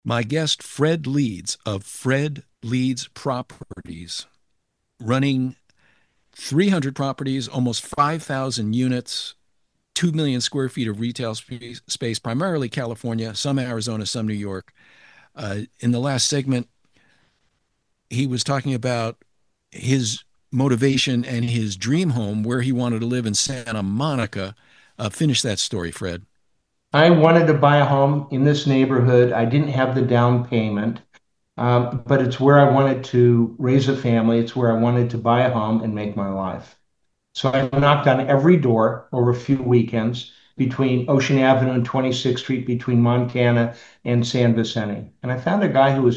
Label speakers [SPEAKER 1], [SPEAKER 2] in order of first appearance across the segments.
[SPEAKER 1] My guest, Fred Leeds of Fred Leeds Properties, running 300 properties, almost 5,000 units, 2 million square feet of retail space, primarily California, some Arizona, some New York. In the last segment, he was talking about his motivation and his dream home where he wanted to live in Santa Monica. Finish that story, Fred.
[SPEAKER 2] I wanted to buy a home in this neighborhood. I didn't have the down payment, but it's where I wanted to raise a family. It's where I wanted to buy a home and make my life. So I knocked on every door over a few weekends between Ocean Avenue and 26th Street, between Montana and San Vicente. And I found a guy who was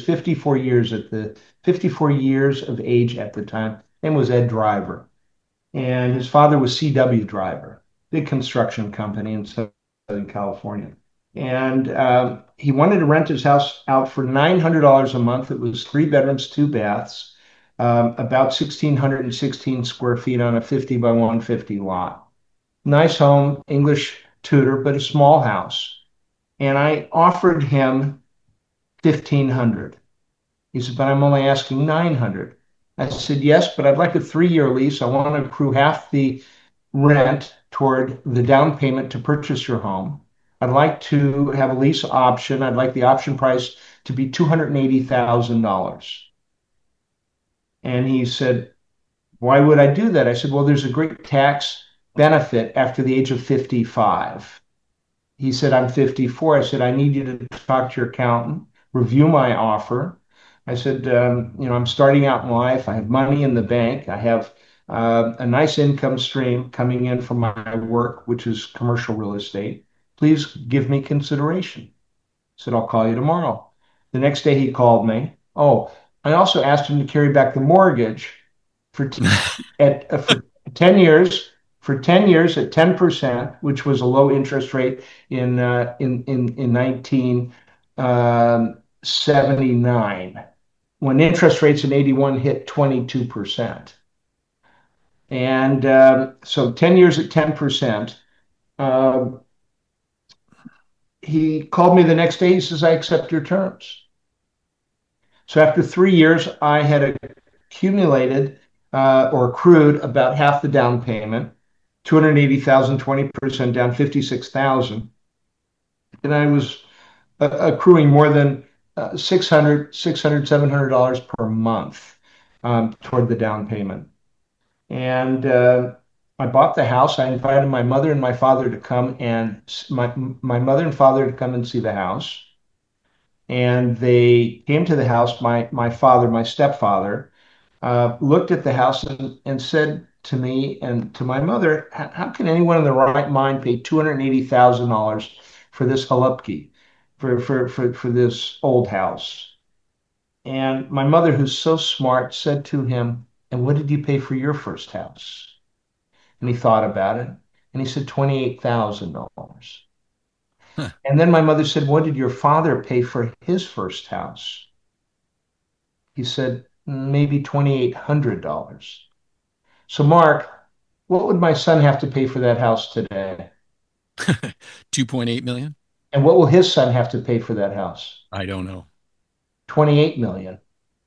[SPEAKER 2] 54 years of age at the time. His name was Ed Driver. And his father was C.W. Driver, big construction company in Southern California. And he wanted to rent his house out for $900 a month. It was three bedrooms, two baths, about 1,616 square feet on a 50 by 150 lot. Nice home, English tutor, but a small house. And I offered him 1,500. He said, but I'm only asking 900. I said, yes, but I'd like a 3-year lease. I want to accrue half the rent toward the down payment to purchase your home. I'd like to have a lease option. I'd like the option price to be $280,000. And he said, why would I do that? I said, well, there's a great tax benefit after the age of 55. He said, I'm 54. I said, I need you to talk to your accountant, review my offer. I said, I'm starting out in life. I have money in the bank. I have a nice income stream coming in from my work, which is commercial real estate. Please give me consideration. I said, I'll call you tomorrow. The next day he called me. Oh, I also asked him to carry back the mortgage for for 10 years, for 10 years at 10%, which was a low interest rate in 1979, when interest rates in 81 hit 22%. And so 10 years at 10%. Uh, he called me the next day. He says, I accept your terms. So after 3 years, I had accumulated or accrued about half the down payment, 280,000, 20% down, 56,000. And I was accruing more than 600, $700 per month toward the down payment. And I bought the house. I invited my mother and my father to come and my mother and father to come and see the house. And they came to the house. My father, my stepfather, looked at the house and said to me and to my mother, how can anyone in the right mind pay $280,000 for this halupki, for this old house? And my mother, who's so smart, said to him, and what did you pay for your first house? And he thought about it and he said, $28,000.
[SPEAKER 1] Huh.
[SPEAKER 2] And then my mother said, what did your father pay for his first house? He said, maybe $2,800. So, Mark, what would my son have to pay for that house today?
[SPEAKER 1] 2.8 million?
[SPEAKER 2] And what will his son have to pay for that house?
[SPEAKER 1] I don't know.
[SPEAKER 2] 28 million.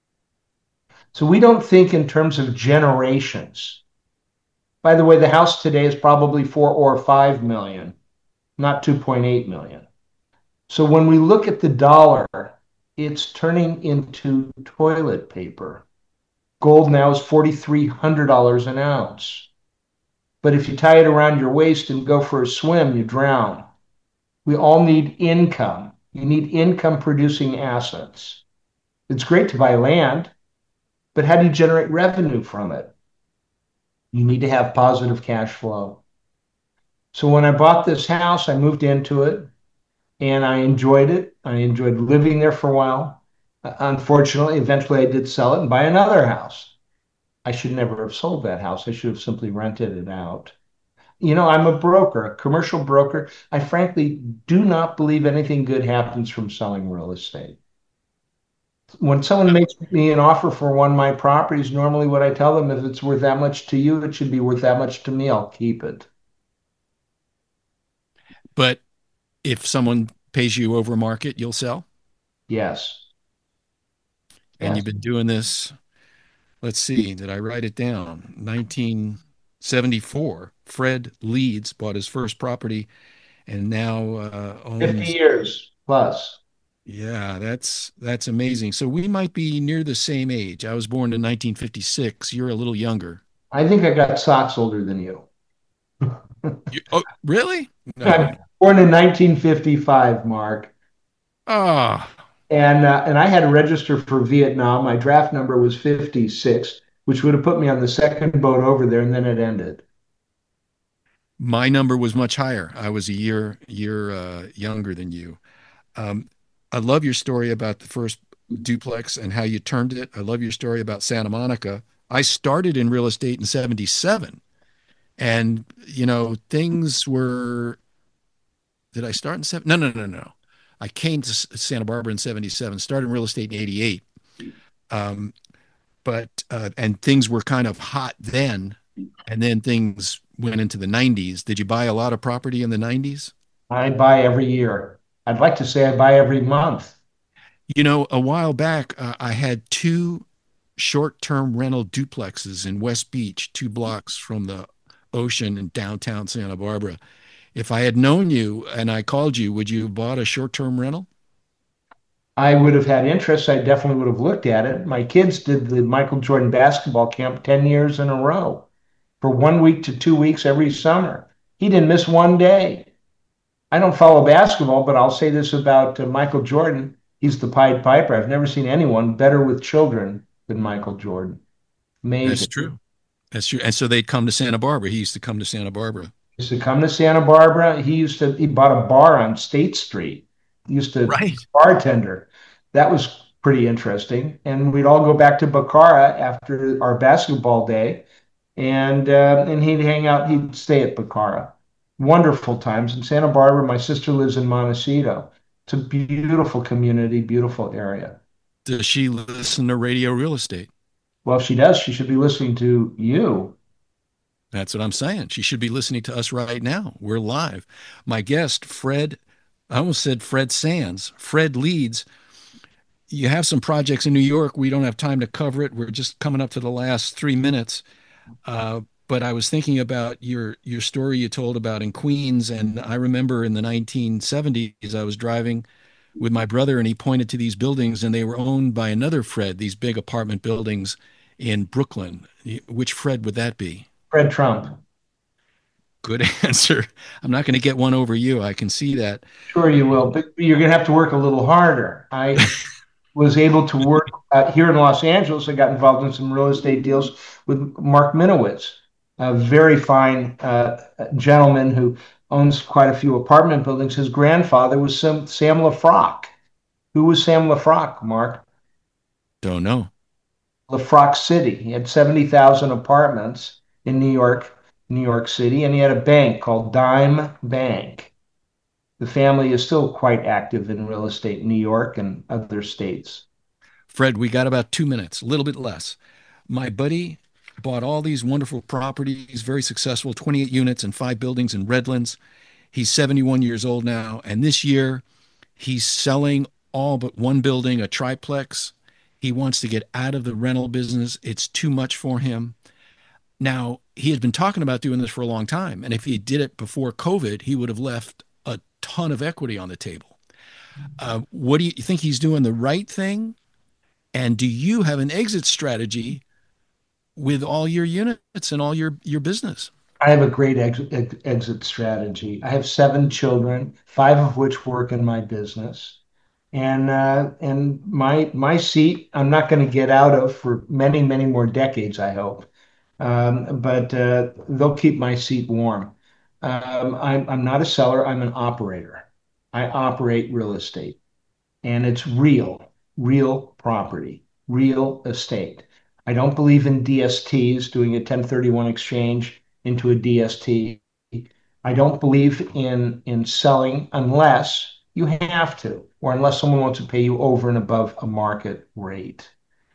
[SPEAKER 2] So we don't think in terms of generations. By the way, the house today is probably 4 or 5 million, not 2.8 million. So when we look at the dollar, it's turning into toilet paper. Gold now is $4,300 an ounce. But if you tie it around your waist and go for a swim, you drown. We all need income. You need income producing assets. It's great to buy land, but how do you generate revenue from it? You need to have positive cash flow. So when I bought this house, I moved into it and I enjoyed it. I enjoyed living there for a while. Unfortunately, eventually I did sell it and buy another house. I should never have sold that house. I should have simply rented it out. I'm a broker, a commercial broker. I frankly do not believe anything good happens from selling real estate. When someone makes me an offer for one of my properties, normally what I tell them, if it's worth that much to you, it should be worth that much to me. I'll keep it.
[SPEAKER 1] But if someone pays you over market, you'll sell?
[SPEAKER 2] Yes.
[SPEAKER 1] And
[SPEAKER 2] Yes.
[SPEAKER 1] you've been doing this, let's see, did I write it down? 1974. Fred Leeds bought his first property and now
[SPEAKER 2] 50
[SPEAKER 1] owns.
[SPEAKER 2] years plus.
[SPEAKER 1] Yeah, that's amazing. So we might be near the same age. I was born in 1956. You're a little younger.
[SPEAKER 2] I think I got socks older than you.
[SPEAKER 1] Oh, really? No.
[SPEAKER 2] I'm born in 1955, Mark.
[SPEAKER 1] Ah,
[SPEAKER 2] And I had to register for Vietnam. My draft number was 56, which would have put me on the second boat over there, and then it ended.
[SPEAKER 1] my number was much higher. I was a year younger than you. Um, I love your story about the first duplex and how you turned it. I love your story about Santa Monica. I started in real estate in 77 and things were, did I start in seven? No, no, no, no. I came to Santa Barbara in 77, started in real estate in 88. Um, and things were kind of hot then. And then things went into the 90s. Did you buy a lot of property in the 90s?
[SPEAKER 2] I buy every year. I'd like to say I buy every month.
[SPEAKER 1] A while back, I had two short-term rental duplexes in West Beach, 2 blocks from the ocean in downtown Santa Barbara. If I had known you and I called you, would you have bought a short-term rental?
[SPEAKER 2] I would have had interest. I definitely would have looked at it. My kids did the Michael Jordan basketball camp 10 years in a row for 1 week to 2 weeks every summer. He didn't miss one day. I don't follow basketball, but I'll say this about Michael Jordan. He's the Pied Piper. I've never seen anyone better with children than Michael Jordan.
[SPEAKER 1] That's
[SPEAKER 2] Amazing.
[SPEAKER 1] true. That's true. And so they'd come to Santa Barbara. He used to come to Santa Barbara.
[SPEAKER 2] He used to come to Santa Barbara. He bought a bar on State Street. He used to
[SPEAKER 1] Right.
[SPEAKER 2] bartender. That was pretty interesting. And we'd all go back to Bacara after our basketball day, and he'd hang out. He'd stay at Bacara. Wonderful times in Santa Barbara. My sister lives in Montecito. It's a beautiful community, beautiful area.
[SPEAKER 1] Does she listen to radio real estate?
[SPEAKER 2] Well, if she does, she should be listening to you.
[SPEAKER 1] That's what I'm saying. She should be listening to us right now. We're live. My guest, Fred, I almost said Fred Sands. Fred Leeds. You have some projects in New York. We don't have time to cover it. We're just coming up to the last 3 minutes. But I was thinking about your story you told about in Queens, and I remember in the 1970s I was driving with my brother, and he pointed to these buildings, and they were owned by another Fred. These big apartment buildings in Brooklyn. Which Fred would that be?
[SPEAKER 2] Fred Trump.
[SPEAKER 1] Good answer. I'm not going to get one over you. I can see that.
[SPEAKER 2] Sure, you will, but you're going to have to work a little harder. I was able to work here in Los Angeles. I got involved in some real estate deals with Mark Minowitz, a very fine gentleman who owns quite a few apartment buildings. His grandfather was Sam LaFrock. Who was Sam LaFrock, Mark?
[SPEAKER 1] Don't know.
[SPEAKER 2] LaFrock City. He had 70,000 apartments in New York City, and he had a bank called Dime Bank. The family is still quite active in real estate in New York and other states.
[SPEAKER 1] Fred, we got about 2 minutes, a little bit less. My buddy bought all these wonderful properties, very successful, 28 units and 5 buildings in Redlands. He's 71 years old now. And this year, he's selling all but one building, a triplex. He wants to get out of the rental business. It's too much for him. Now, he had been talking about doing this for a long time. And if he did it before COVID, he would have left a ton of equity on the table. What do you think, he's doing the right thing? And do you have an exit strategy with all your units and all your business?
[SPEAKER 2] I have a great exit strategy. I have 7 children, 5 of which work in my business, and my seat I'm not going to get out of for many many more decades, I hope. But they'll keep my seat warm. I'm not a seller. I'm an operator. I operate real estate. And it's real property, real estate. I don't believe in DSTs, doing a 1031 exchange into a DST. I don't believe in selling unless you have to, or unless someone wants to pay you over and above a market rate.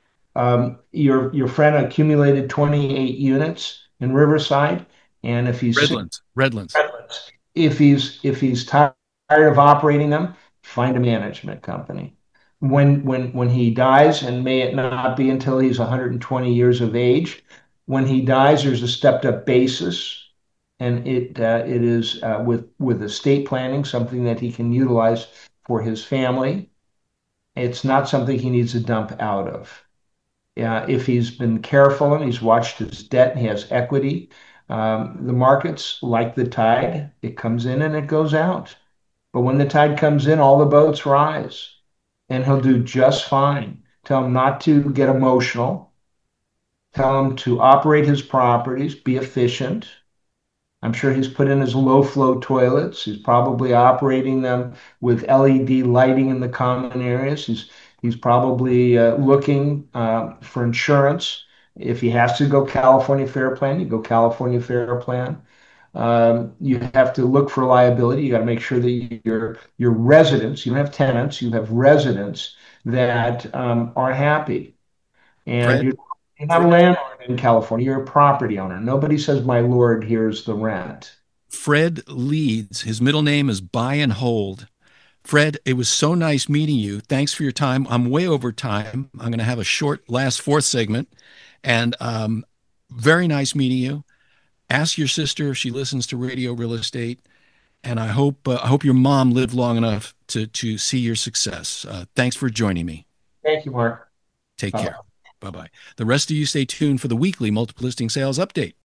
[SPEAKER 2] Your friend accumulated 28 units in Riverside, and
[SPEAKER 1] Redlands.
[SPEAKER 2] if he's tired of operating them, find a management company. when he dies, and may it not be until he's 120 years of age. When he dies, there's a stepped up basis, and it is with estate planning something that he can utilize for his family. It's not something he needs to dump out of. If he's been careful and he's watched his debt and he has equity, the markets like the tide, it comes in and it goes out. But when the tide comes in, all the boats rise, and he'll do just fine. Tell him not to get emotional. Tell him to operate his properties, be efficient. I'm sure he's put in his low flow toilets. He's probably operating them with LED lighting in the common areas. He's probably looking for insurance. If he has to go California Fair Plan, you go California Fair Plan. You have to look for liability. You got to make sure that your residents, you don't have tenants, you have residents that are happy. And
[SPEAKER 1] Fred,
[SPEAKER 2] you're not a landlord in California. You're a property owner. Nobody says, "My lord, here's the rent."
[SPEAKER 1] Fred Leeds. His middle name is Buy and Hold. Fred, it was so nice meeting you. Thanks for your time. I'm way over time. I'm going to have a short last fourth segment. And very nice meeting you. Ask your sister if she listens to Radio Real Estate. And I hope your mom lived long enough to see your success. Thanks for joining me.
[SPEAKER 2] Thank you, Mark.
[SPEAKER 1] Take
[SPEAKER 2] Bye.
[SPEAKER 1] care. Bye bye. The rest of you stay tuned for the weekly multiple listing sales update.